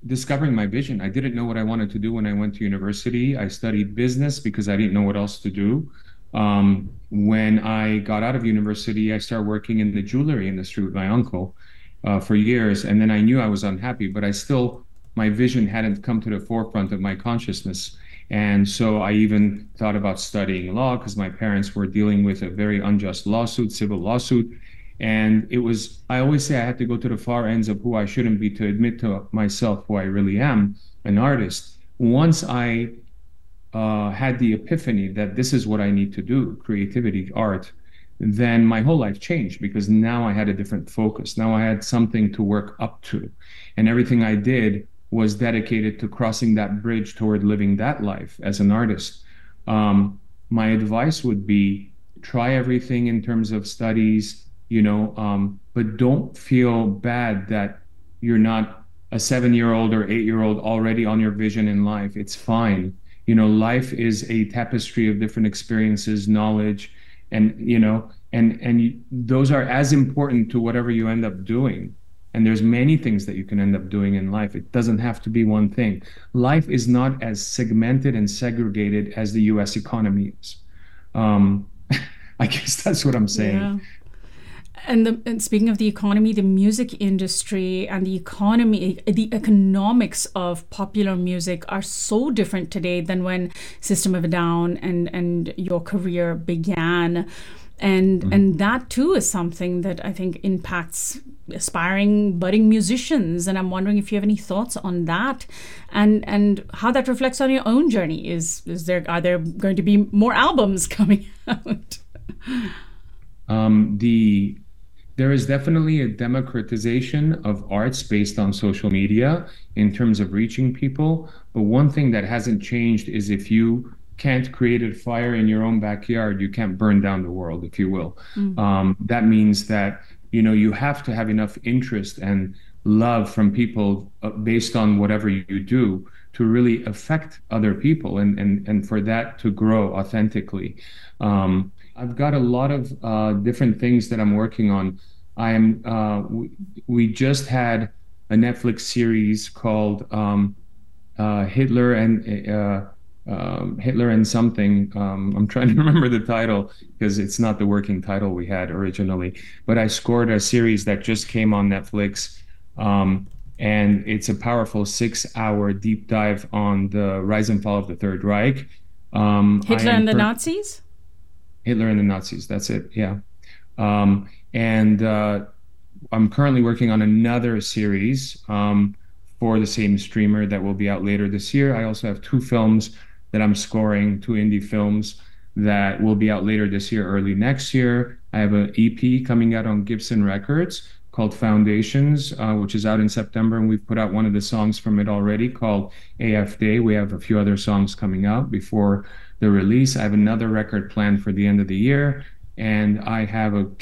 discovering my vision. I didn't know what I wanted to do when I went to university. I studied business because I didn't know what else to do. Um, when I got out of university, I started working in the jewelry industry with my uncle uh, for years. And then I knew I was unhappy, but I still, my vision hadn't come to the forefront of my consciousness. And so I even thought about studying law because my parents were dealing with a very unjust lawsuit, civil lawsuit. And it was, I always say I had to go to the far ends of who I shouldn't be to admit to myself who I really am, an artist. Once I uh, had the epiphany that this is what I need to do, creativity, art, then my whole life changed because now I had a different focus. Now I had something to work up to. And everything I did was dedicated to crossing that bridge toward living that life as an artist. Um, my advice would be try everything in terms of studies, you know, um, but don't feel bad that you're not a seven-year-old or eight-year-old already on your vision in life. It's fine. You know, life is a tapestry of different experiences, knowledge, and, you know, and, and you, those are as important to whatever you end up doing. And there's many things that you can end up doing in life. It doesn't have to be one thing. Life is not as segmented and segregated as the U S economy is. Um, I guess that's what I'm saying. Yeah. And, the, and speaking of the economy, the music industry and the economy, the economics of popular music are so different today than when System of a Down and, and your career began. And mm-hmm. and that too is something that I think impacts aspiring budding musicians. And I'm wondering if you have any thoughts on that and and how that reflects on your own journey. Is is there are there going to be more albums coming out? Um, the there is definitely a democratization of arts based on social media in terms of reaching people. But one thing that hasn't changed is if you can't create a fire in your own backyard, you can't burn down the world, if you will. Mm. Um, that means that, you know, you have to have enough interest and love from people uh, based on whatever you do to really affect other people and, and, and for that to grow authentically. Um, I've got a lot of uh, different things that I'm working on. I am, uh, we, we just had a Netflix series called um, uh, Hitler and uh, Um, Hitler and something. Um, I'm trying to remember the title because it's not the working title we had originally. But I scored a series that just came on Netflix, um, and it's a powerful six-hour deep dive on the rise and fall of the Third Reich. Um, Hitler and the per- Nazis? Hitler and the Nazis, that's it, yeah. Um, and uh, I'm currently working on another series um, for the same streamer that will be out later this year. I also have two films that I'm scoring, two indie films that will be out later this year, early next year. I have an E P coming out on Gibson Records called Foundations, uh, which is out in September, and we've put out one of the songs from it already called A F Day. We have a few other songs coming out before the release. I have another record planned for the end of the year, and I have a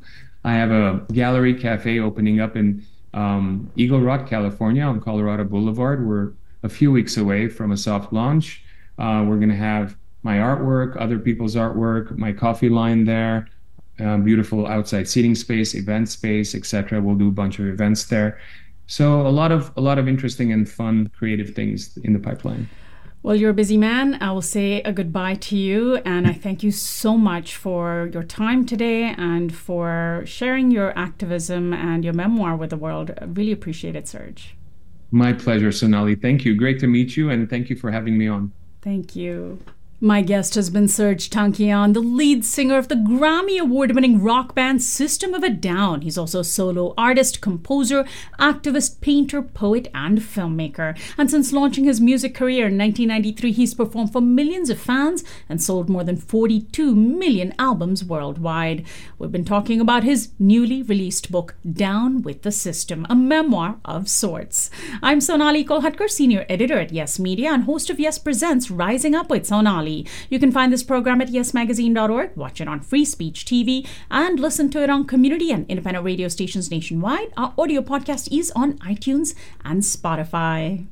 I have a gallery cafe opening up in um, Eagle Rock, California, on Colorado Boulevard. We're a few weeks away from a soft launch. Uh, we're going to have my artwork, other people's artwork, my coffee line there, uh, beautiful outside seating space, event space, et cetera. We'll do a bunch of events there. So a lot of a lot of interesting and fun, creative things in the pipeline. Well, you're a busy man. I will say a goodbye to you, and I thank you so much for your time today and for sharing your activism and your memoir with the world. I really appreciate it, Serge. My pleasure, Sonali. Thank you. Great to meet you, and thank you for having me on. Thank you. My guest has been Serge Tankian, the lead singer of the Grammy Award-winning rock band System of a Down. He's also a solo artist, composer, activist, painter, poet, and filmmaker. And since launching his music career in nineteen ninety-three, he's performed for millions of fans and sold more than forty-two million albums worldwide. We've been talking about his newly released book, Down with the System, a memoir of sorts. I'm Sonali Kolhatkar, senior editor at Yes Media and host of Yes Presents Rising Up with Sonali. You can find this program at yes magazine dot org, watch it on Free Speech T V, and listen to it on community and independent radio stations nationwide. Our audio podcast is on iTunes and Spotify.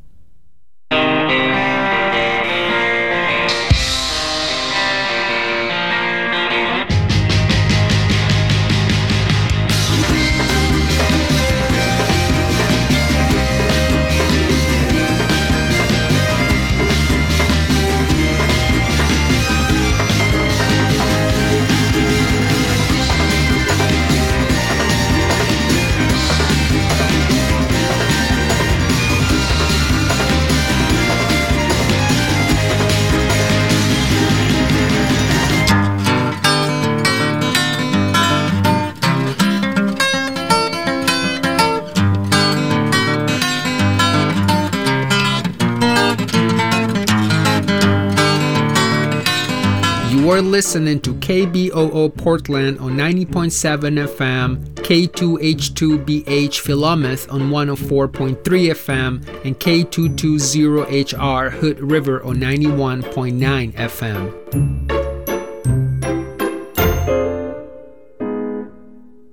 listening to K B O O Portland on ninety point seven F M, K two H two B H Philomath on one oh four point three F M, and K two twenty H R Hood River on ninety-one point nine F M.